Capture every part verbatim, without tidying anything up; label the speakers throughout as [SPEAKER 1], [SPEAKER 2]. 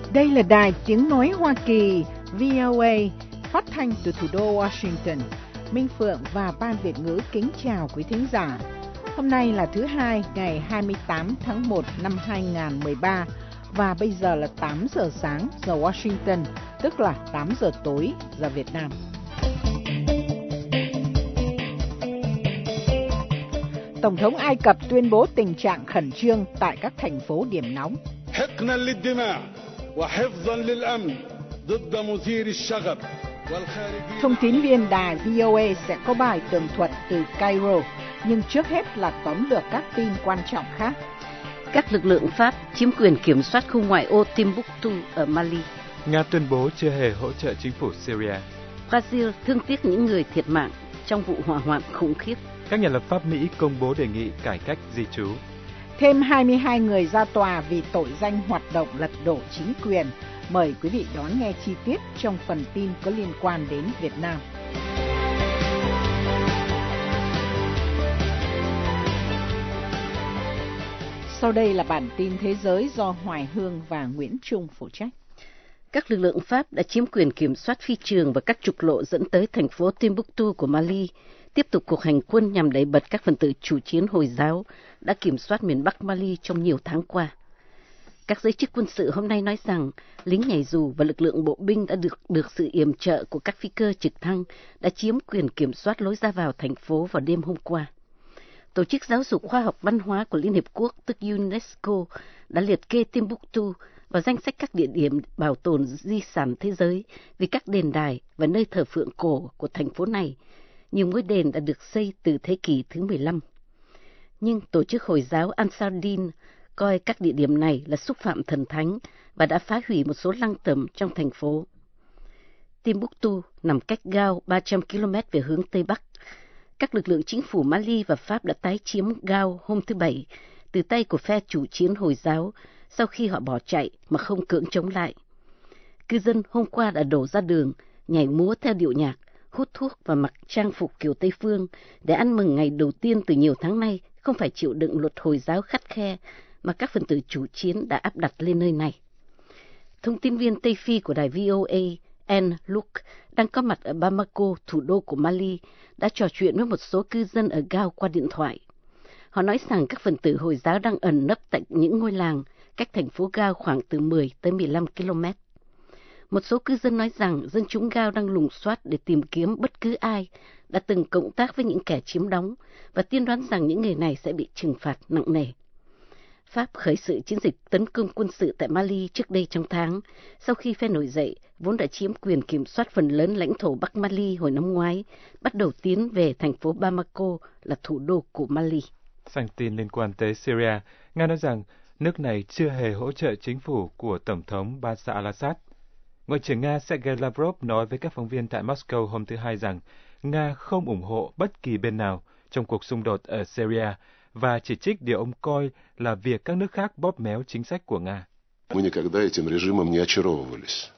[SPEAKER 1] Đây là đài tiếng nói Hoa Kỳ vê o a phát thanh từ thủ đô Washington. Minh Phượng và Ban Việt ngữ kính chào quý thính giả. Hôm nay là thứ hai, ngày hai mươi tám tháng một năm hai nghìn không trăm mười ba và bây giờ là tám giờ sáng giờ Washington, tức là tám giờ tối giờ Việt Nam. Tổng thống Ai Cập tuyên bố tình trạng khẩn trương tại các thành phố điểm nóng. Thông tín viên đài vê o a sẽ có bài tường thuật từ Cairo, nhưng trước hết là tóm lược các tin quan trọng khác.
[SPEAKER 2] Các lực lượng Pháp chiếm quyền kiểm soát khu ngoại ô Timbuktu ở Mali.
[SPEAKER 3] Nga tuyên bố chưa hề hỗ trợ chính phủ Syria.
[SPEAKER 2] Brazil thương tiếc những người thiệt mạng trong vụ hỏa hoạn khủng khiếp.
[SPEAKER 3] Các nhà lập pháp Mỹ công bố đề nghị cải cách di trú.
[SPEAKER 1] Thêm hai mươi hai người ra tòa vì tội danh hoạt động lật đổ chính quyền. Mời quý vị đón nghe chi tiết trong phần tin có liên quan đến Việt Nam. Sau đây là bản tin thế giới do Hoài Hương và Nguyễn Trung phụ trách.
[SPEAKER 2] Các lực lượng Pháp đã chiếm quyền kiểm soát phi trường và các trục lộ dẫn tới thành phố Timbuktu của Mali, tiếp tục cuộc hành quân nhằm đẩy bật các phần tử chủ chiến Hồi giáo đã kiểm soát miền Bắc Mali trong nhiều tháng qua. Các giới chức quân sự hôm nay nói rằng lính nhảy dù và lực lượng bộ binh đã được được sự yểm trợ của các phi cơ trực thăng đã chiếm quyền kiểm soát lối ra vào thành phố vào đêm hôm qua. Tổ chức Giáo dục Khoa học Văn hóa của Liên Hiệp Quốc, tức UNESCO, đã liệt kê Timbuktu vào danh sách các địa điểm bảo tồn di sản thế giới vì các đền đài và nơi thờ phượng cổ của thành phố này. Nhiều ngôi đền đã được xây từ thế kỷ thứ mười lăm. Nhưng tổ chức Hồi giáo Ansar-Din coi các địa điểm này là xúc phạm thần thánh và đã phá hủy một số lăng tẩm trong thành phố. Timbuktu nằm cách Gao ba trăm ki lô mét về hướng Tây Bắc. Các lực lượng chính phủ Mali và Pháp đã tái chiếm Gao hôm thứ Bảy từ tay của phe chủ chiến Hồi giáo sau khi họ bỏ chạy mà không cưỡng chống lại. Cư dân hôm qua đã đổ ra đường, nhảy múa theo điệu nhạc, hút thuốc và mặc trang phục kiểu Tây phương để ăn mừng ngày đầu tiên từ nhiều tháng nay không phải chịu đựng luật Hồi giáo khắt khe mà các phần tử chủ chiến đã áp đặt lên nơi này. Thông tin viên Tây Phi của đài vê o a, Anne Luke, đang có mặt ở Bamako, thủ đô của Mali, đã trò chuyện với một số cư dân ở Gao qua điện thoại. Họ nói rằng các phần tử Hồi giáo đang ẩn nấp tại những ngôi làng cách thành phố Gao khoảng từ mười tới mười lăm ki lô mét. Một số cư dân nói rằng dân chúng Gao đang lùng soát để tìm kiếm bất cứ ai đã từng cộng tác với những kẻ chiếm đóng và tiên đoán rằng những người này sẽ bị trừng phạt nặng nề. Pháp khởi sự chiến dịch tấn công quân sự tại Mali trước đây trong tháng, sau khi phe nổi dậy vốn đã chiếm quyền kiểm soát phần lớn lãnh thổ Bắc Mali hồi năm ngoái, bắt đầu tiến về thành phố Bamako là thủ đô của Mali.
[SPEAKER 3] Sang tin liên quan tới Syria, Nga nói rằng nước này chưa hề hỗ trợ chính phủ của Tổng thống Bashar al-Assad. Ngoại trưởng Nga Sergei Lavrov nói với các phóng viên tại Moscow hôm thứ Hai rằng Nga không ủng hộ bất kỳ bên nào trong cuộc xung đột ở Syria và chỉ trích điều ông coi là việc các nước khác bóp méo chính sách của Nga.
[SPEAKER 4] Мы никогда этим режимом не очаровывались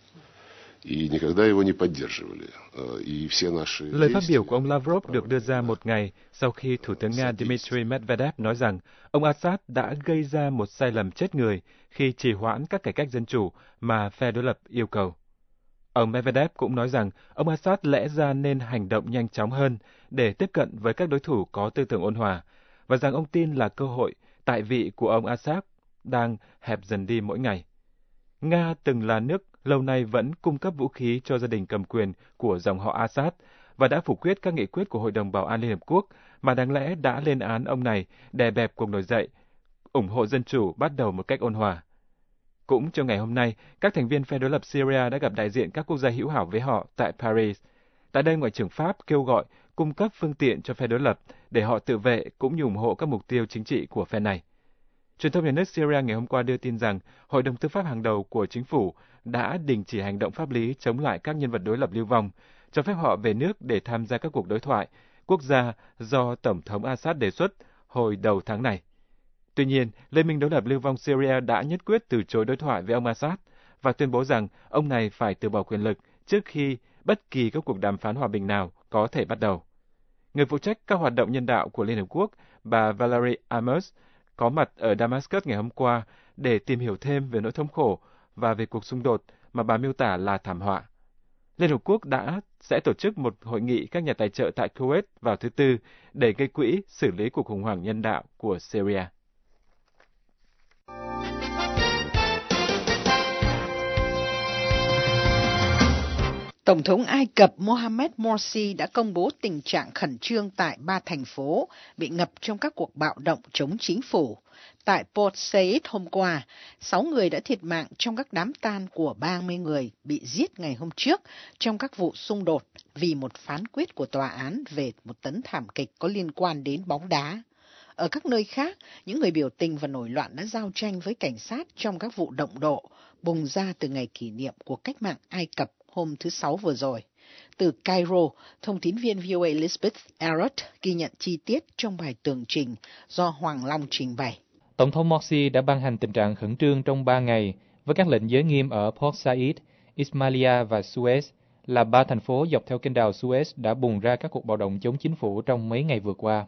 [SPEAKER 4] и никогда его не поддерживали. И все наши
[SPEAKER 3] Lời phát biểu của ông Lavrov được đưa ra một ngày sau khi Thủ tướng Nga Dmitry Medvedev nói rằng ông Assad đã gây ra một sai lầm chết người khi trì hoãn các cải cách dân chủ mà phe đối lập yêu cầu. Ông Medvedev cũng nói rằng ông Assad lẽ ra nên hành động nhanh chóng hơn để tiếp cận với các đối thủ có tư tưởng ôn hòa, và rằng ông tin là cơ hội tại vị của ông Assad đang hẹp dần đi mỗi ngày. Nga từng là nước lâu nay vẫn cung cấp vũ khí cho gia đình cầm quyền của dòng họ Assad và đã phủ quyết các nghị quyết của Hội đồng Bảo an Liên Hợp Quốc mà đáng lẽ đã lên án ông này đè bẹp cuộc nổi dậy, ủng hộ dân chủ bắt đầu một cách ôn hòa. Cũng trong ngày hôm nay, các thành viên phe đối lập Syria đã gặp đại diện các quốc gia hữu hảo với họ tại Paris. Tại đây, Ngoại trưởng Pháp kêu gọi cung cấp phương tiện cho phe đối lập để họ tự vệ cũng như ủng hộ các mục tiêu chính trị của phe này. Truyền thông nhà nước Syria ngày hôm qua đưa tin rằng Hội đồng Tư pháp hàng đầu của chính phủ đã đình chỉ hành động pháp lý chống lại các nhân vật đối lập lưu vong, cho phép họ về nước để tham gia các cuộc đối thoại quốc gia do Tổng thống Assad đề xuất hồi đầu tháng này. Tuy nhiên, Liên minh đối lập lưu vong Syria đã nhất quyết từ chối đối thoại với ông Assad và tuyên bố rằng ông này phải từ bỏ quyền lực trước khi bất kỳ các cuộc đàm phán hòa bình nào có thể bắt đầu. Người phụ trách các hoạt động nhân đạo của Liên Hợp Quốc, bà Valerie Amos, có mặt ở Damascus ngày hôm qua để tìm hiểu thêm về nỗi thống khổ và về cuộc xung đột mà bà miêu tả là thảm họa. Liên Hợp Quốc đã sẽ tổ chức một hội nghị các nhà tài trợ tại Kuwait vào thứ Tư để gây quỹ xử lý cuộc khủng hoảng nhân đạo của Syria.
[SPEAKER 1] Tổng thống Ai Cập Mohamed Morsi đã công bố tình trạng khẩn trương tại ba thành phố bị ngập trong các cuộc bạo động chống chính phủ. Tại Port Said hôm qua, sáu người đã thiệt mạng trong các đám tang của ba mươi người bị giết ngày hôm trước trong các vụ xung đột vì một phán quyết của tòa án về một tấn thảm kịch có liên quan đến bóng đá. Ở các nơi khác, những người biểu tình và nổi loạn đã giao tranh với cảnh sát trong các vụ động độ bùng ra từ ngày kỷ niệm của cách mạng Ai Cập hôm thứ Sáu vừa rồi. Từ Cairo, thông tín viên vê o a Elizabeth Arrett ghi nhận chi tiết trong bài tường trình do Hoàng Long trình bày.
[SPEAKER 5] Tổng thống Morsi đã ban hành tình trạng khẩn trương trong ba ngày với các lệnh giới nghiêm ở Port Said, Ismailia và Suez, là ba thành phố dọc theo kênh đào Suez đã bùng ra các cuộc bạo động chống chính phủ trong mấy ngày vừa qua.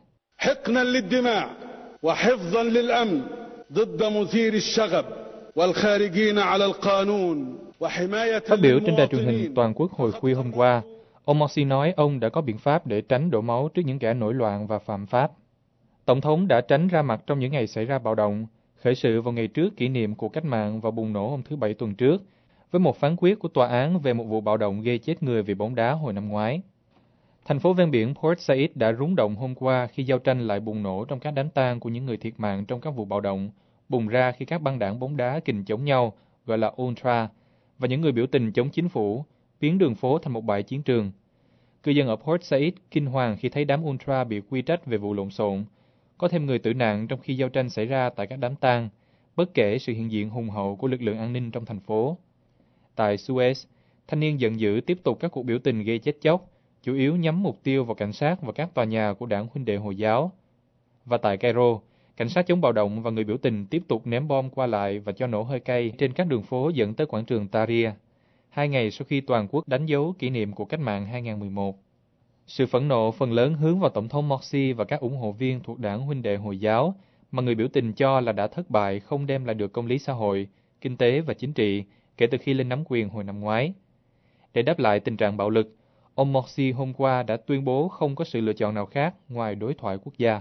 [SPEAKER 5] Phát biểu trên đài truyền hình toàn quốc hồi khuya hôm qua, ông Morsi nói ông đã có biện pháp để tránh đổ máu trước những kẻ nổi loạn và phạm pháp. Tổng thống đã tránh ra mặt trong những ngày xảy ra bạo động, khởi sự vào ngày trước kỷ niệm cuộc cách mạng và bùng nổ hôm thứ Bảy tuần trước, với một phán quyết của tòa án về một vụ bạo động gây chết người vì bóng đá hồi năm ngoái. Thành phố ven biển Port Said đã rúng động hôm qua khi giao tranh lại bùng nổ trong các đám tang của những người thiệt mạng trong các vụ bạo động, bùng ra khi các băng đảng bóng đá kình chống nhau, gọi là Ultra, và những người biểu tình chống chính phủ, biến đường phố thành một bãi chiến trường. Cư dân ở Port Said kinh hoàng khi thấy đám Ultra bị quy trách về vụ lộn xộn. Có thêm người tử nạn trong khi giao tranh xảy ra tại các đám tang, bất kể sự hiện diện hùng hậu của lực lượng an ninh trong thành phố. Tại Suez, thanh niên giận dữ tiếp tục các cuộc biểu tình gây chết chóc, chủ yếu nhắm mục tiêu vào cảnh sát và các tòa nhà của đảng Huynh đệ Hồi giáo. Và tại Cairo, cảnh sát chống bạo động và người biểu tình tiếp tục ném bom qua lại và cho nổ hơi cay trên các đường phố dẫn tới quảng trường Tahrir, hai ngày sau khi toàn quốc đánh dấu kỷ niệm cuộc cách mạng hai nghìn mười một. Sự phẫn nộ phần lớn hướng vào Tổng thống Morsi và các ủng hộ viên thuộc đảng Huynh đệ Hồi giáo, mà người biểu tình cho là đã thất bại không đem lại được công lý xã hội, kinh tế và chính trị kể từ khi lên nắm quyền hồi năm ngoái. Để đáp lại tình trạng bạo lực, ông Morsi hôm qua đã tuyên bố không có sự lựa chọn nào khác ngoài đối thoại quốc gia.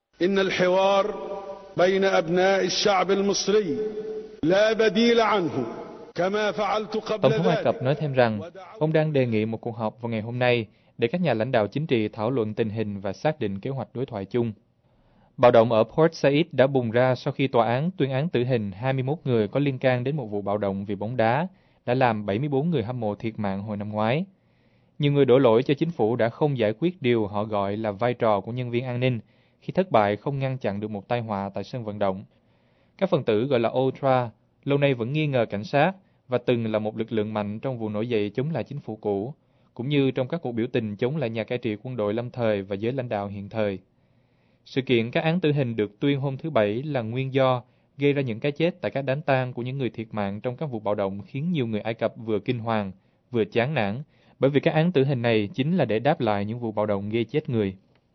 [SPEAKER 5] Tổng thống Ai Cập nói thêm rằng, ông đang đề nghị một cuộc họp vào ngày hôm nay để các nhà lãnh đạo chính trị thảo luận tình hình và xác định kế hoạch đối thoại chung. Bạo động ở Port Said đã bùng ra sau khi tòa án tuyên án tử hình hai mươi mốt người có liên can đến một vụ bạo động vì bóng đá, đã làm bảy mươi bốn người hâm mộ thiệt mạng hồi năm ngoái. Nhiều người đổ lỗi cho chính phủ đã không giải quyết điều họ gọi là vai trò của nhân viên an ninh khi thất bại không ngăn chặn được một tai họa tại sân vận động. Các phần tử gọi là Ultra lâu nay vẫn nghi ngờ cảnh sát và từng là một lực lượng mạnh trong vụ nổi dậy chống lại chính phủ cũ, cũng như trong các cuộc biểu tình chống lại nhà cai trị quân đội lâm thời và giới lãnh đạo hiện thời. Sự kiện các án tử hình được tuyên hôm thứ Bảy là nguyên do gây ra những cái chết tại các đám tang của những người thiệt mạng trong các vụ bạo động khiến nhiều người Ai Cập vừa kinh hoàng, vừa chán nản, bởi vì các án tử hình này chính là để đáp lại những vụ bạo động gây chết người.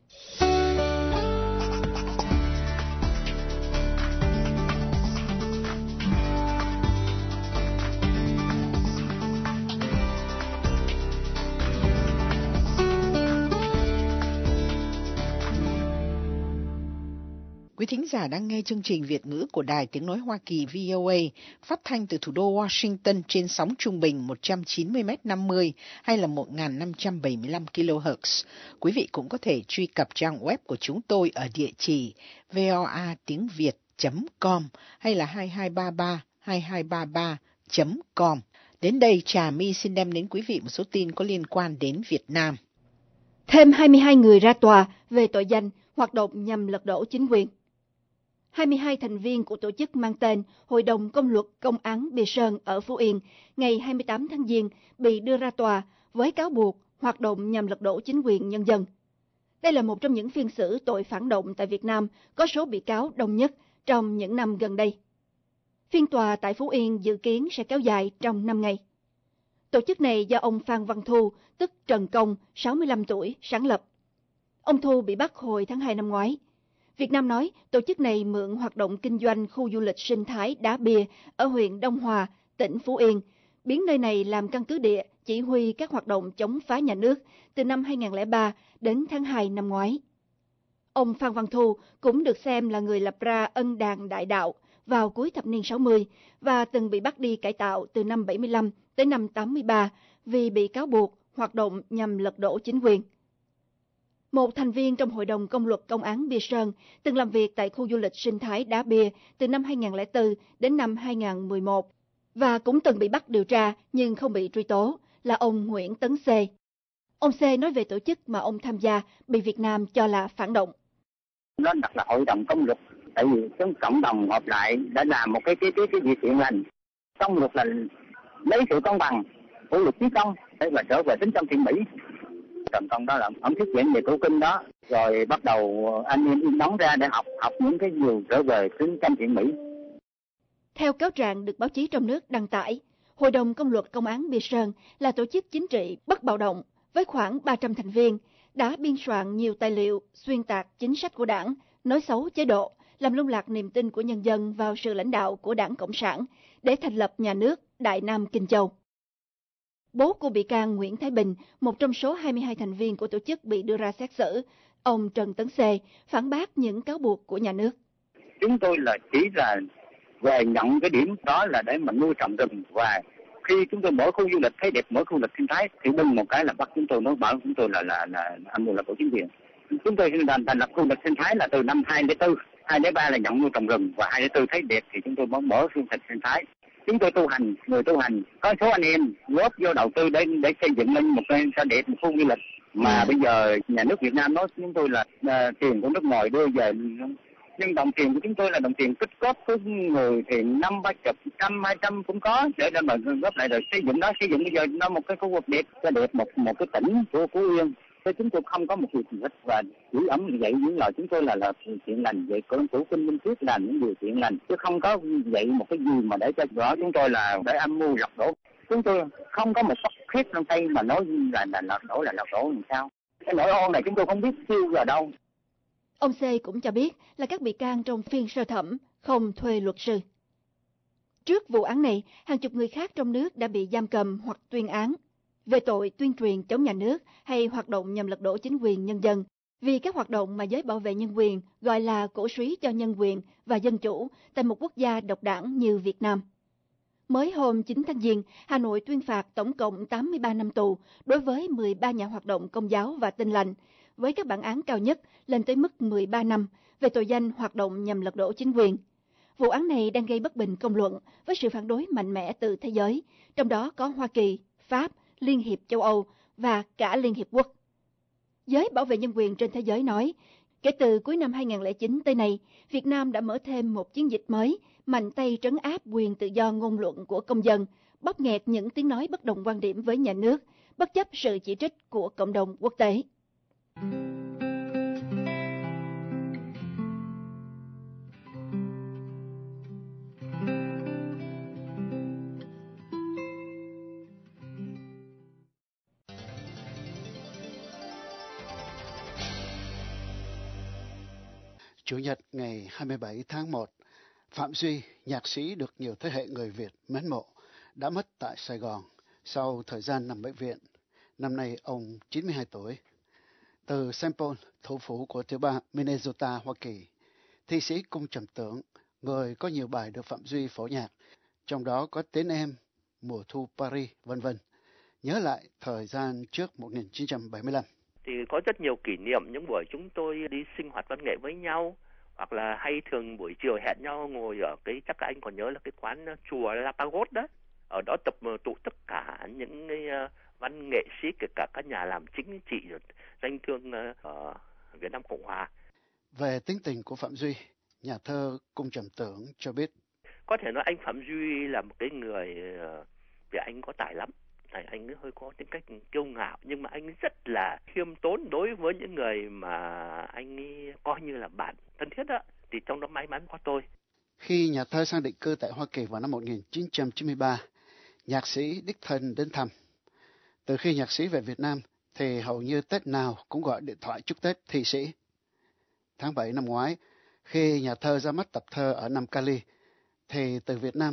[SPEAKER 1] Quý thính giả đang nghe chương trình Việt ngữ của Đài Tiếng Nói Hoa Kỳ vê o a phát thanh từ thủ đô Washington trên sóng trung bình một trăm chín mươi mét năm mươi hay là một nghìn năm trăm bảy mươi lăm ki lô héc. Quý vị cũng có thể truy cập trang web của chúng tôi ở địa chỉ voa tiếng việt chấm com hay là hai hai ba ba hai hai ba ba chấm com. Đến đây, Trà My xin đem đến quý vị một số tin có liên quan đến Việt Nam.
[SPEAKER 6] Thêm hai mươi hai người ra tòa về tội danh hoạt động nhằm lật đổ chính quyền. hai mươi hai thành viên của tổ chức mang tên Hội đồng Công luật Công án Bì Sơn ở Phú Yên ngày hai mươi tám tháng Giêng bị đưa ra tòa với cáo buộc hoạt động nhằm lật đổ chính quyền nhân dân. Đây là một trong những phiên xử tội phản động tại Việt Nam có số bị cáo đông nhất trong những năm gần đây. Phiên tòa tại Phú Yên dự kiến sẽ kéo dài trong năm ngày. Tổ chức này do ông Phan Văn Thu, tức Trần Công, sáu mươi lăm tuổi, sáng lập. Ông Thu bị bắt hồi tháng hai năm ngoái. Việt Nam nói tổ chức này mượn hoạt động kinh doanh khu du lịch sinh thái Đá Bìa ở huyện Đông Hòa tỉnh Phú Yên, biến nơi này làm căn cứ địa chỉ huy các hoạt động chống phá nhà nước từ năm hai nghìn không trăm lẻ ba đến tháng hai năm ngoái. Ông Phan Văn Thu cũng được xem là người lập ra Ân Đàn Đại Đạo vào cuối thập niên sáu mươi và từng bị bắt đi cải tạo từ năm bảy mươi lăm tới năm tám mươi ba vì bị cáo buộc hoạt động nhằm lật đổ chính quyền. Một thành viên trong Hội đồng Công luật Công án Bia Sơn từng làm việc tại khu du lịch sinh thái Đá Bia từ năm hai nghìn không trăm lẻ bốn đến năm hai nghìn không trăm mười một và cũng từng bị bắt điều tra nhưng không bị truy tố là ông Nguyễn Tấn C. Ông C nói về tổ chức mà ông tham gia bị Việt Nam cho là phản động.
[SPEAKER 7] Nó đặt là Hội đồng Công luật, tại vì chúng cộng đồng họp lại đã làm một cái cái cái cái việc thiện lành. Công luật là lấy sự công bằng của luật chí công để mà trở về tính trong thiện mỹ. Trọng công đó là ông thuyết giảng về cổ kinh đó, rồi bắt đầu anh em in đóng ra để học học những cái điều trở về tính trong thiện mỹ.
[SPEAKER 6] Theo cáo trạng được báo chí trong nước đăng tải, Hội đồng Công luật Công án Bia Sơn là tổ chức chính trị bất bạo động với khoảng ba trăm thành viên, đã biên soạn nhiều tài liệu xuyên tạc chính sách của đảng, nói xấu chế độ, làm lung lạc niềm tin của nhân dân vào sự lãnh đạo của Đảng Cộng sản để thành lập nhà nước Đại Nam Kinh Châu. Bố của bị can Nguyễn Thái Bình, một trong số hai mươi hai thành viên của tổ chức bị đưa ra xét xử, ông Trần Tấn C phản bác những cáo buộc của nhà nước.
[SPEAKER 7] Chúng tôi là chỉ là về nhận cái điểm đó là để mà nuôi trồng rừng, và khi chúng tôi mở khu du lịch thấy đẹp, mở khu du lịch sinh thái thì bưng một cái là bắt chúng tôi nói bảo chúng tôi là là là âm mưu là của chính quyền. Chúng tôi thành thành lập khu du lịch sinh thái là từ năm hai nghìn không trăm lẻ bốn, hai nghìn không trăm lẻ ba là nhận nuôi trồng rừng và hai nghìn không trăm lẻ bốn thấy đẹp thì chúng tôi mới mở khu du lịch sinh thái. Chúng tôi tu hành, người tu hành có số anh em góp vô đầu tư để để xây dựng lên một cái sao đẹp một khu du lịch mà ừ. Bây giờ nhà nước Việt Nam nói chúng tôi là uh, tiền của nước ngoài đưa về, nhưng đồng tiền của chúng tôi là đồng tiền tích góp của người thì năm ba chục trăm hai trăm cũng có để để mà góp lại rồi xây dựng đó, xây dựng bây giờ nó một cái khu vực đẹp, cái đẹp một một cái tỉnh của Phú Yên. Thế chúng tôi không có một việc gì hết và chỉ ấm như vậy những lời chúng tôi là là thiện lành, vậy cổ chủ kinh minh thuyết làm những điều thiện lành chứ không có vậy một cái gì mà để cho rõ chúng tôi là để âm mưu lật đổ. Chúng tôi không có một phát khét trong tay mà nói là là lật đổ là lật đổ làm sao? Cái nỗi oan này chúng tôi không biết siêu ở đâu.
[SPEAKER 6] Ông C cũng cho biết là các bị can trong phiên sơ thẩm không thuê luật sư. Trước vụ án này, hàng chục người khác trong nước đã bị giam cầm hoặc tuyên án về tội tuyên truyền chống nhà nước hay hoạt động nhằm lật đổ chính quyền nhân dân, vì các hoạt động mà giới bảo vệ nhân quyền gọi là cổ súy cho nhân quyền và dân chủ tại một quốc gia độc đảng như Việt Nam. Mới hôm chín tháng Giêng, Hà Nội tuyên phạt tổng cộng tám mươi ba năm tù đối với mười ba nhà hoạt động Công giáo và Tin lành, với các bản án cao nhất lên tới mức mười ba năm về tội danh hoạt động nhằm lật đổ chính quyền. Vụ án này đang gây bất bình công luận với sự phản đối mạnh mẽ từ thế giới, trong đó có Hoa Kỳ, Pháp, Liên hiệp châu Âu và cả Liên hiệp quốc. Giới bảo vệ nhân quyền trên thế giới nói, kể từ cuối năm hai nghìn không trăm lẻ chín tới nay, Việt Nam đã mở thêm một chiến dịch mới, mạnh tay trấn áp quyền tự do ngôn luận của công dân, bóp nghẹt những tiếng nói bất đồng quan điểm với nhà nước, bất chấp sự chỉ trích của cộng đồng quốc tế.
[SPEAKER 8] Chủ nhật ngày hai mươi bảy tháng một, Phạm Duy, nhạc sĩ được nhiều thế hệ người Việt mến mộ, đã mất tại Sài Gòn sau thời gian nằm bệnh viện. Năm nay ông chín mươi hai tuổi. Từ Saint Paul, thủ phủ của tiểu bang Minnesota, Hoa Kỳ, thi sĩ Cung Trầm Tưởng, người có nhiều bài được Phạm Duy phổ nhạc, trong đó có Tiếng Em, Mùa Thu Paris, vân vân, nhớ lại thời gian trước một nghìn chín trăm bảy mươi lăm.
[SPEAKER 9] Thì có rất nhiều kỷ niệm những buổi chúng tôi đi sinh hoạt văn nghệ với nhau, hoặc là hay thường buổi chiều hẹn nhau ngồi ở cái, chắc các anh còn nhớ là cái quán chùa La Pagode đó, ở đó tập tụ tất cả những cái văn nghệ sĩ, kể cả các nhà làm chính trị rồi danh thương ở Việt Nam Cộng Hòa.
[SPEAKER 8] Về tính tình của Phạm Duy, nhà thơ Cung Trầm Tưởng cho biết,
[SPEAKER 9] có thể nói anh Phạm Duy là một cái người, vì anh có tài lắm. Anh hơi có tính cách kiêu ngạo, nhưng mà anh rất là khiêm tốn đối với những người mà anh coi như là bạn thân thiết đó, thì trong đó may mắn có tôi.
[SPEAKER 8] Khi nhà thơ sang định cư tại Hoa Kỳ vào năm một nghìn chín trăm chín mươi ba, nhạc sĩ đích thân đến thăm. Từ khi nhạc sĩ về Việt Nam thì hầu như Tết nào cũng gọi điện thoại chúc Tết thi sĩ. Tháng bảy năm ngoái, khi nhà thơ ra mắt tập thơ ở Nam Cali, thì từ Việt Nam,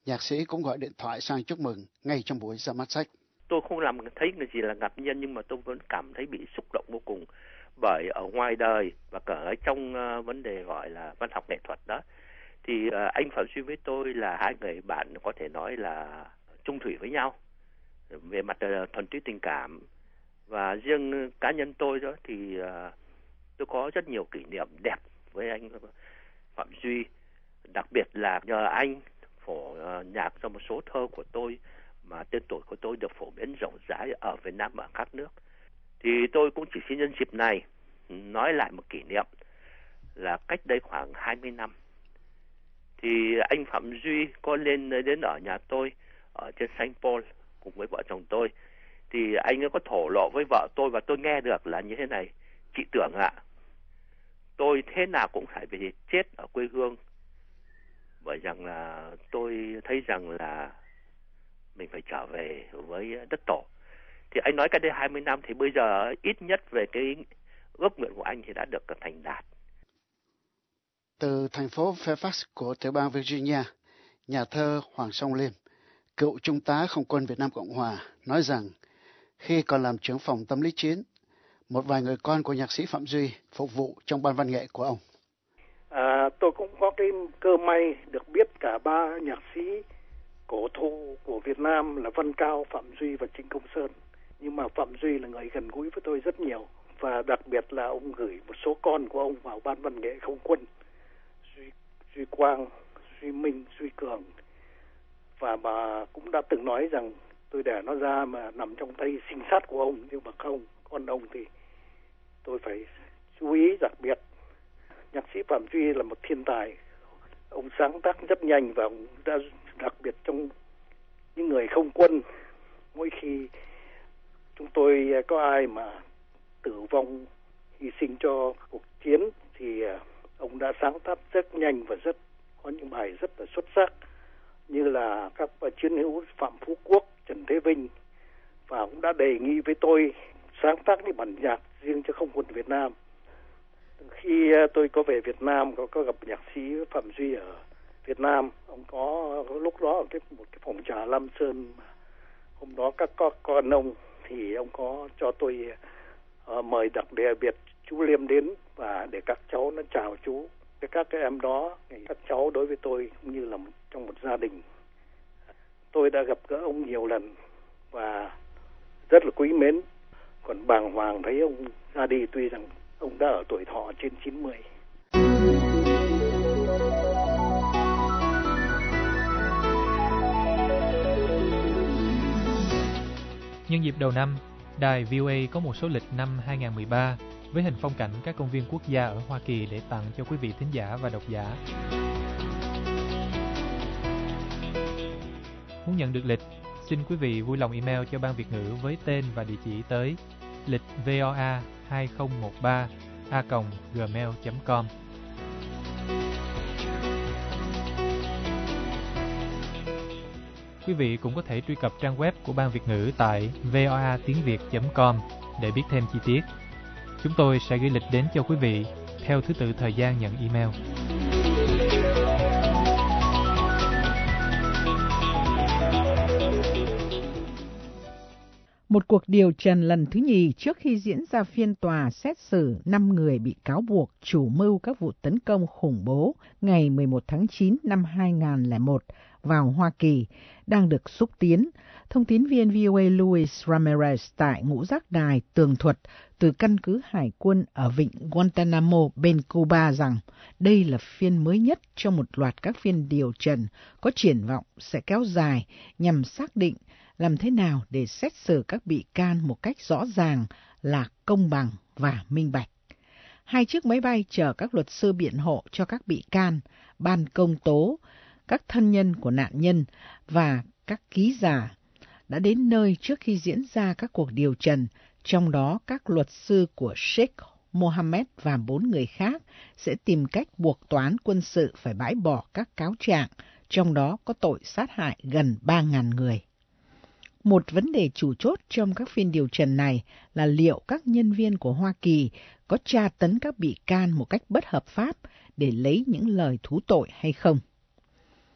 [SPEAKER 8] Nhạc sĩ cũng gọi điện thoại sang chúc mừng ngay trong buổi ra mắt sách.
[SPEAKER 9] Tôi không làm thấy cái gì là ngạc nhiên, nhưng mà tôi vẫn cảm thấy bị xúc động vô cùng, bởi ở ngoài đời và cả ở trong uh, vấn đề gọi là văn học nghệ thuật đó, thì uh, anh Phạm Duy với tôi là hai người bạn có thể nói là chung thủy với nhau về mặt uh, thuần túy tình cảm. Và riêng cá nhân tôi đó thì uh, tôi có rất nhiều kỷ niệm đẹp với anh Phạm Duy, đặc biệt là nhờ anh phổ uh, nhạc cho một số thơ của tôi mà tên tuổi của tôi được phổ biến rộng rãi ở Việt Nam và các nước. Thì tôi cũng chỉ xin nhân dịp này nói lại một kỷ niệm là cách đây khoảng hai mươi năm thì anh Phạm Duy có lên đến ở nhà tôi ở trên Saint Paul cùng với vợ chồng tôi. Thì anh ấy có thổ lộ với vợ tôi và tôi nghe được là như thế này: chị Tưởng ạ, tôi thế nào cũng phải về chết ở quê hương, bởi rằng là tôi thấy rằng là mình phải trở về với đất tổ. Thì anh nói cách đây hai mươi năm thì bây giờ ít nhất về cái ước nguyện của anh thì đã được thành đạt.
[SPEAKER 8] Từ thành phố Fairfax của tiểu bang Virginia, nhà thơ Hoàng Song Liêm, cựu trung tá không quân Việt Nam Cộng Hòa, nói rằng khi còn làm trưởng phòng tâm lý chiến, một vài người con của nhạc sĩ Phạm Duy phục vụ trong ban văn nghệ của ông.
[SPEAKER 10] À, tôi cũng có cái cơ may được biết cả ba nhạc sĩ cổ thụ của Việt Nam là Văn Cao, Phạm Duy và Trịnh Công Sơn. Nhưng mà Phạm Duy là người gần gũi với tôi rất nhiều, và đặc biệt là ông gửi một số con của ông vào ban văn nghệ không quân: Duy, Duy Quang, Duy Minh, Duy Cường. Và bà cũng đã từng nói rằng tôi đẻ nó ra mà nằm trong tay sinh sát của ông, nhưng mà không, con ông thì tôi phải chú ý đặc biệt. Nhạc sĩ Phạm Duy là một thiên tài, ông sáng tác rất nhanh và ông đã đặc biệt trong những người không quân. Mỗi khi chúng tôi có ai mà tử vong, hy sinh cho cuộc chiến thì ông đã sáng tác rất nhanh và rất có những bài rất là xuất sắc, như là các chiến hữu Phạm Phú Quốc, Trần Thế Vinh, và cũng đã đề nghị với tôi sáng tác những bản nhạc riêng cho không quân Việt Nam. Khi tôi có về Việt Nam, có, có gặp nhạc sĩ Phạm Duy ở Việt Nam, ông có lúc đó ở cái một cái phòng trà Lam Sơn, hôm đó các con, con ông thì ông có cho tôi uh, mời đặc biệt chú Liêm đến và để các cháu nó chào chú. Các cái em đó, các cháu đối với tôi cũng như là một, trong một gia đình. Tôi đã gặp gỡ ông nhiều lần và rất là quý mến. Còn bàng hoàng thấy ông ra đi, tuy rằng ông đã ở tuổi thọ trên chín mươi.
[SPEAKER 5] Nhân dịp đầu năm, đài vê o a có một số lịch năm hai không một ba với hình phong cảnh các công viên quốc gia ở Hoa Kỳ để tặng cho quý vị thính giả và độc giả. Muốn nhận được lịch, xin quý vị vui lòng email cho Ban Việt ngữ với tên và địa chỉ tới lịch voa hai không một ba a còng gmail chấm com. Quý vị cũng có thể truy cập trang web của Ban Việt ngữ tại voa tiếng việt chấm com để biết thêm chi tiết. Chúng tôi sẽ gửi lịch đến cho quý vị theo thứ tự thời gian nhận email.
[SPEAKER 1] Một cuộc điều trần lần thứ nhì trước khi diễn ra phiên tòa xét xử năm người bị cáo buộc chủ mưu các vụ tấn công khủng bố ngày mười một tháng chín năm hai nghìn không trăm lẻ một vào Hoa Kỳ đang được xúc tiến. Thông tín viên vê o a Luis Ramirez tại ngũ giác đài tường thuật từ căn cứ hải quân ở vịnh Guantanamo bên Cuba rằng đây là phiên mới nhất trong một loạt các phiên điều trần có triển vọng sẽ kéo dài nhằm xác định làm thế nào để xét xử các bị can một cách rõ ràng, là công bằng và minh bạch. Hai chiếc máy bay chở các luật sư biện hộ cho các bị can, ban công tố, các thân nhân của nạn nhân và các ký giả đã đến nơi trước khi diễn ra các cuộc điều trần, trong đó các luật sư của Sheikh Mohammed và bốn người khác sẽ tìm cách buộc tòa án quân sự phải bãi bỏ các cáo trạng, trong đó có tội sát hại gần ba nghìn người. Một vấn đề chủ chốt trong các phiên điều trần này là liệu các nhân viên của Hoa Kỳ có tra tấn các bị can một cách bất hợp pháp để lấy những lời thú tội hay không.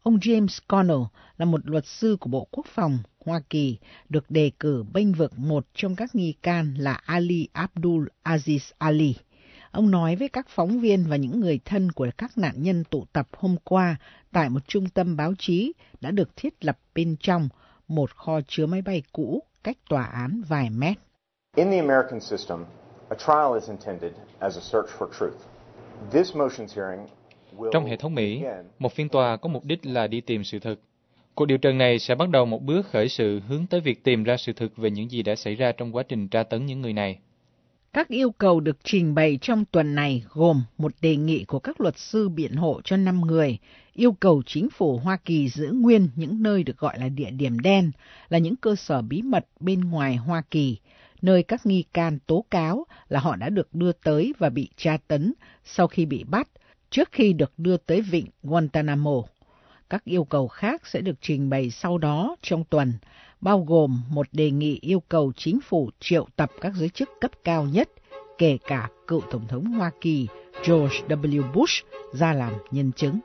[SPEAKER 1] Ông James Connell là một luật sư của Bộ Quốc phòng Hoa Kỳ, được đề cử bênh vực một trong các nghi can là Ali Abdul Aziz Ali. Ông nói với các phóng viên và những người thân của các nạn nhân tụ tập hôm qua tại một trung tâm báo chí đã được thiết lập bên trong một kho chứa máy bay cũ cách tòa án vài mét.
[SPEAKER 11] In the American system, a trial is intended as a search for truth. This motions hearing will...
[SPEAKER 5] Trong hệ thống Mỹ, một phiên tòa có mục đích là đi tìm sự thật. Cuộc điều trần này sẽ bắt đầu một bước khởi sự hướng tới việc tìm ra sự thực về những gì đã xảy ra trong quá trình tra tấn những người này.
[SPEAKER 1] Các yêu cầu được trình bày trong tuần này gồm một đề nghị của các luật sư biện hộ cho năm người, yêu cầu chính phủ Hoa Kỳ giữ nguyên những nơi được gọi là địa điểm đen, là những cơ sở bí mật bên ngoài Hoa Kỳ, nơi các nghi can tố cáo là họ đã được đưa tới và bị tra tấn sau khi bị bắt, trước khi được đưa tới vịnh Guantanamo. Các yêu cầu khác sẽ được trình bày sau đó trong tuần, bao gồm một đề nghị yêu cầu chính phủ triệu tập các giới chức cấp cao nhất, kể cả cựu Tổng thống Hoa Kỳ George W. Bush, ra làm nhân chứng.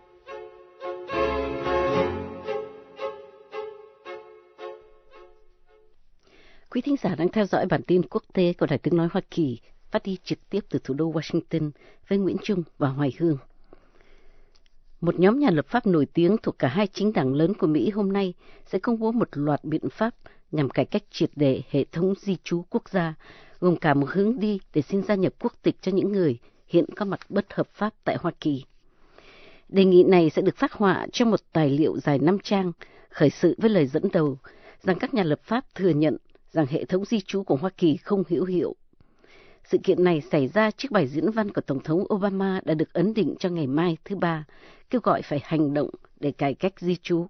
[SPEAKER 2] Quý thính giả đang theo dõi bản tin quốc tế của Đài Tiếng Nói Hoa Kỳ, phát đi trực tiếp từ thủ đô Washington với Nguyễn Trung và Hoài Hương. Một nhóm nhà lập pháp nổi tiếng thuộc cả hai chính đảng lớn của Mỹ hôm nay sẽ công bố một loạt biện pháp nhằm cải cách triệt để hệ thống di trú quốc gia, gồm cả một hướng đi để xin gia nhập quốc tịch cho những người hiện có mặt bất hợp pháp tại Hoa Kỳ. Đề nghị này sẽ được phác họa trong một tài liệu dài năm trang, khởi sự với lời dẫn đầu rằng các nhà lập pháp thừa nhận rằng hệ thống di trú của Hoa Kỳ không hữu hiệu. Sự kiện này xảy ra trước bài diễn văn của Tổng thống Obama đã được ấn định cho ngày mai thứ Ba, kêu gọi phải hành động để cải cách di trú.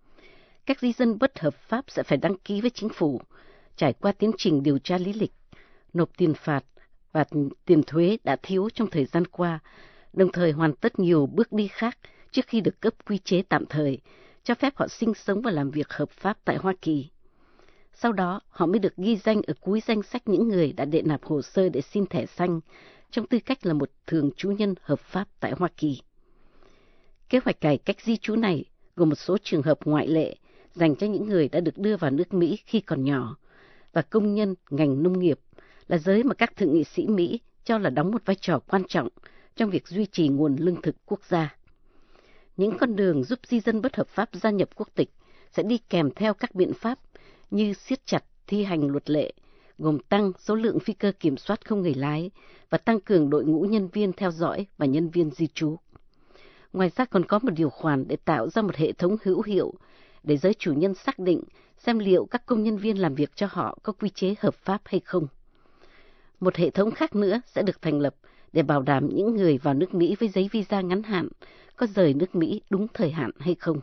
[SPEAKER 2] Các di dân bất hợp pháp sẽ phải đăng ký với chính phủ, trải qua tiến trình điều tra lý lịch, nộp tiền phạt và tiền thuế đã thiếu trong thời gian qua, đồng thời hoàn tất nhiều bước đi khác trước khi được cấp quy chế tạm thời, cho phép họ sinh sống và làm việc hợp pháp tại Hoa Kỳ. Sau đó, họ mới được ghi danh ở cuối danh sách những người đã đệ nạp hồ sơ để xin thẻ xanh, trong tư cách là một thường trú nhân hợp pháp tại Hoa Kỳ. Kế hoạch cải cách di trú này gồm một số trường hợp ngoại lệ dành cho những người đã được đưa vào nước Mỹ khi còn nhỏ, và công nhân ngành nông nghiệp, là giới mà các thượng nghị sĩ Mỹ cho là đóng một vai trò quan trọng trong việc duy trì nguồn lương thực quốc gia. Những con đường giúp di dân bất hợp pháp gia nhập quốc tịch sẽ đi kèm theo các biện pháp như siết chặt thi hành luật lệ, gồm tăng số lượng phi cơ kiểm soát không người lái và tăng cường đội ngũ nhân viên theo dõi và nhân viên di trú. Ngoài ra còn có một điều khoản để tạo ra một hệ thống hữu hiệu để giới chủ nhân xác định xem liệu các công nhân viên làm việc cho họ có quy chế hợp pháp hay không. Một hệ thống khác nữa sẽ được thành lập để bảo đảm những người vào nước Mỹ với giấy visa ngắn hạn có rời nước Mỹ đúng thời hạn hay không.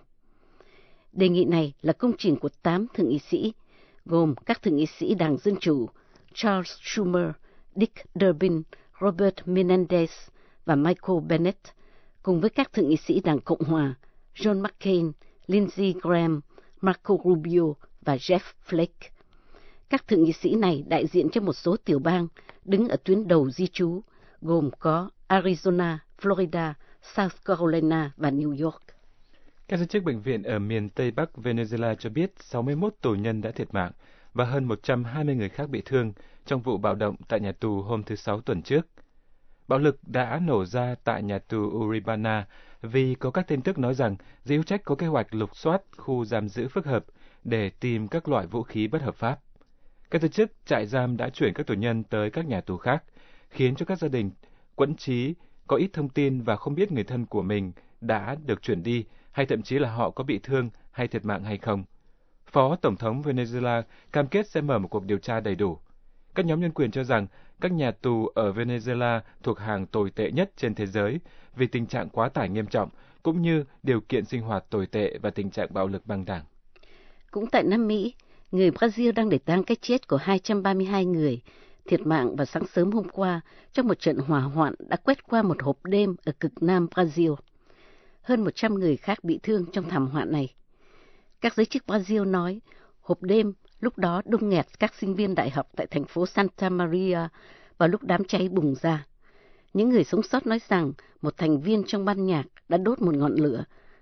[SPEAKER 2] Đề nghị này là công trình của tám thượng nghị sĩ, gồm các thượng nghị sĩ Đảng Dân Chủ Charles Schumer, Dick Durbin, Robert Menendez và Michael Bennet, cùng với các thượng nghị sĩ Đảng Cộng Hòa John McCain, Lindsey Graham, Marco Rubio và Jeff Flake. Các thượng nghị sĩ này đại diện cho một số tiểu bang đứng ở tuyến đầu di trú, gồm có Arizona, Florida, South Carolina và New York.
[SPEAKER 3] Các giới chức bệnh viện ở miền Tây Bắc Venezuela cho biết sáu mươi mốt tù nhân đã thiệt mạng và hơn một trăm hai mươi người khác bị thương trong vụ bạo động tại nhà tù hôm thứ Sáu tuần trước. Bạo lực đã nổ ra tại nhà tù Uribana vì có các tin tức nói rằng giới hữu trách có kế hoạch lục soát khu giam giữ phức hợp để tìm các loại vũ khí bất hợp pháp. Các giới chức trại giam đã chuyển các tù nhân tới các nhà tù khác, khiến cho các gia đình quẫn trí có ít thông tin và không biết người thân của mình đã được chuyển đi, hay thậm chí là họ có bị thương hay thiệt mạng hay không. Phó Tổng thống Venezuela cam kết sẽ mở một cuộc điều tra đầy đủ. Các nhóm nhân quyền cho rằng các nhà tù ở Venezuela thuộc hàng tồi tệ nhất trên thế giới vì tình trạng quá tải nghiêm trọng, cũng như điều kiện sinh hoạt tồi tệ và tình trạng bạo lực băng đảng.
[SPEAKER 2] Cũng tại Nam Mỹ, người Brazil đang để tang cái chết của hai trăm ba mươi hai người thiệt mạng vào sáng sớm hôm qua trong một trận hỏa hoạn đã quét qua một hộp đêm ở cực nam Brazil. Hơn một trăm người khác bị thương trong thảm họa này. Các giới chức Brazil nói hộp đêm lúc đó đông nghẹt các sinh viên đại học tại thành phố Santa Maria vào lúc đám cháy bùng ra. Những người sống sót nói rằng một thành viên trong ban nhạc đã đốt một ngọn lửa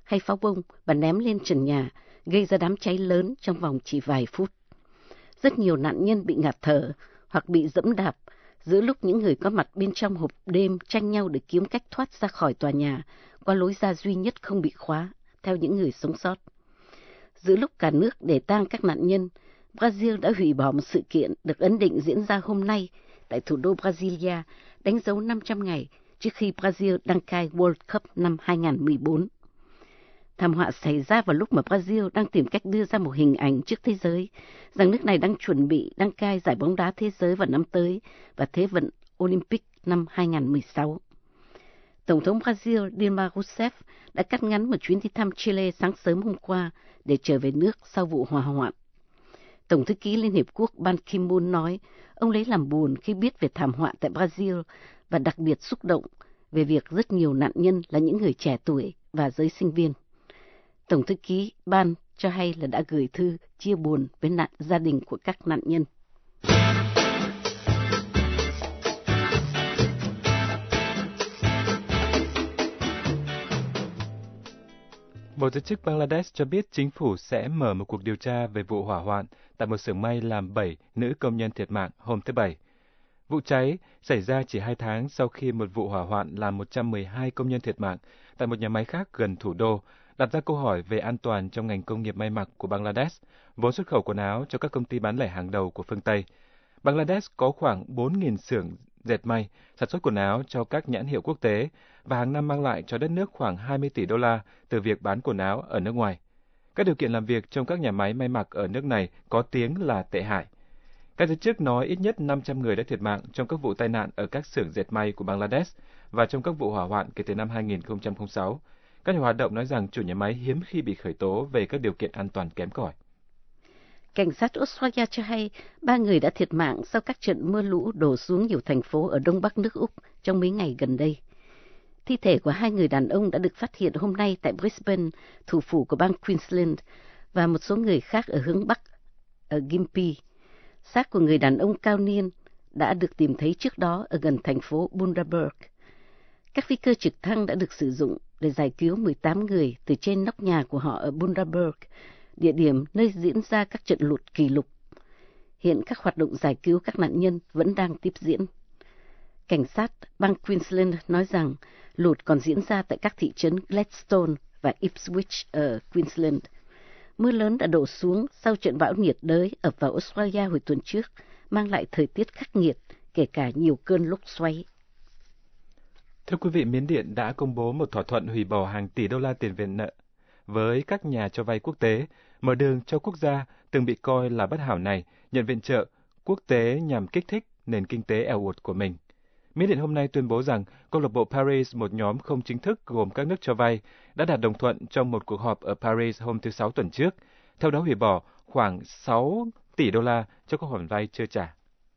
[SPEAKER 2] hay pháo bông và ném lên trần nhà, gây ra đám cháy lớn trong vòng chỉ vài phút. Rất nhiều nạn nhân bị ngạt thở hoặc bị giẫm đạp giữa lúc những người có mặt bên trong hộp đêm tranh nhau để kiếm cách thoát ra khỏi tòa nhà qua lối ra duy nhất không bị khóa, theo những người sống sót. Giữa lúc cả nước để tang các nạn nhân, Brazil đã hủy bỏ một sự kiện được ấn định diễn ra hôm nay tại thủ đô Brasilia, đánh dấu năm trăm ngày trước khi Brazil đăng cai World Cup năm hai không một bốn. Thảm họa xảy ra vào lúc mà Brazil đang tìm cách đưa ra một hình ảnh trước thế giới rằng nước này đang chuẩn bị đăng cai giải bóng đá thế giới vào năm tới và Thế vận Olympic năm hai không một sáu. Tổng thống Brazil Dilma Rousseff đã cắt ngắn một chuyến đi thăm Chile sáng sớm hôm qua để trở về nước sau vụ hỏa hoạn. Tổng thư ký Liên Hiệp Quốc Ban Ki-moon nói ông lấy làm buồn khi biết về thảm họa tại Brazil và đặc biệt xúc động về việc rất nhiều nạn nhân là những người trẻ tuổi và giới sinh viên. Tổng thư ký Ban cho hay là đã gửi thư chia buồn với nạn gia đình của các nạn nhân.
[SPEAKER 3] Một giới chức Bangladesh cho biết chính phủ sẽ mở một cuộc điều tra về vụ hỏa hoạn tại một xưởng may làm bảy nữ công nhân thiệt mạng hôm thứ Bảy. Vụ cháy xảy ra chỉ hai tháng sau khi một vụ hỏa hoạn làm một trăm mười hai công nhân thiệt mạng tại một nhà máy khác gần thủ đô, đặt ra câu hỏi về an toàn trong ngành công nghiệp may mặc của Bangladesh, vốn xuất khẩu quần áo cho các công ty bán lẻ hàng đầu của phương Tây. Bangladesh có khoảng bốn nghìn xưởng dệt may, sản xuất quần áo cho các nhãn hiệu quốc tế và hàng năm mang lại cho đất nước khoảng hai mươi tỷ đô la từ việc bán quần áo ở nước ngoài. Các điều kiện làm việc trong các nhà máy may mặc ở nước này có tiếng là tệ hại. Các giới chức nói ít nhất năm trăm người đã thiệt mạng trong các vụ tai nạn ở các xưởng dệt may của Bangladesh và trong các vụ hỏa hoạn kể từ năm hai nghìn không trăm lẻ sáu. Các nhà hoạt động nói rằng chủ nhà máy hiếm khi bị khởi tố về các điều kiện an toàn kém cỏi.
[SPEAKER 2] Cảnh sát Australia cho hay ba người đã thiệt mạng sau các trận mưa lũ đổ xuống nhiều thành phố ở đông bắc nước Úc trong mấy ngày gần đây. Thi thể của hai người đàn ông đã được phát hiện hôm nay tại Brisbane, thủ phủ của bang Queensland, và một số người khác ở hướng bắc, ở Gympie. Xác của người đàn ông cao niên đã được tìm thấy trước đó ở gần thành phố Bundaberg. Các phi cơ trực thăng đã được sử dụng để giải cứu mười tám người từ trên nóc nhà của họ ở Bundaberg, địa điểm nơi diễn ra các trận lụt kỷ lục. Hiện các hoạt động giải cứu các nạn nhân vẫn đang tiếp diễn. Cảnh sát bang Queensland nói rằng lụt còn diễn ra tại các thị trấn Gladstone và Ipswich ở Queensland. Mưa lớn đã đổ xuống sau trận bão nhiệt đới ập vào Australia hồi tuần trước, mang lại thời tiết khắc nghiệt, kể cả nhiều cơn lốc xoáy.
[SPEAKER 3] Thưa quý vị, Miến Điện đã công bố một thỏa thuận hủy bỏ hàng tỷ đô la tiền viện nợ với các nhà cho vay quốc tế, mở đường cho quốc gia từng bị coi là bất hảo này nhận viện trợ quốc tế nhằm kích thích nền kinh tế eo uột của mình. Miến Điện hôm nay tuyên bố rằng câu lạc bộ Paris, một nhóm không chính thức gồm các nước cho vay, đã đạt đồng thuận trong một cuộc họp ở Paris hôm thứ Sáu tuần trước, theo đó hủy bỏ khoảng sáu tỷ đô la cho các khoản vay chưa trả.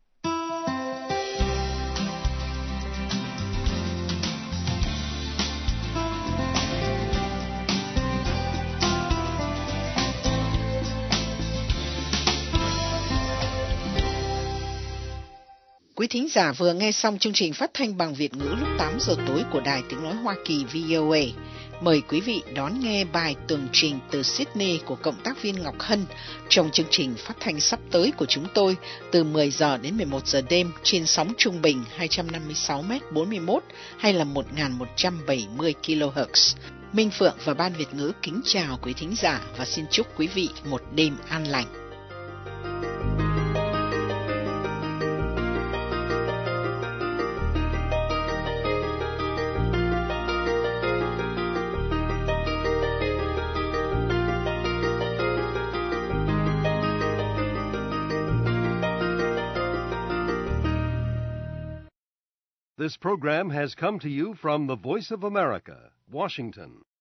[SPEAKER 1] Quý thính giả vừa nghe xong chương trình phát thanh bằng Việt ngữ lúc tám giờ tối của Đài Tiếng Nói Hoa Kỳ vê o a. Mời quý vị đón nghe bài tường trình từ Sydney của cộng tác viên Ngọc Hân trong chương trình phát thanh sắp tới của chúng tôi từ mười giờ đến mười một giờ đêm trên sóng trung bình hai trăm năm mươi sáu mét bốn mươi mốt hay là một nghìn một trăm bảy mươi ki lô héc. Minh Phượng và Ban Việt ngữ kính chào quý thính giả và xin chúc quý vị một đêm an lành.
[SPEAKER 12] This program has come to you from the Voice of America, Washington.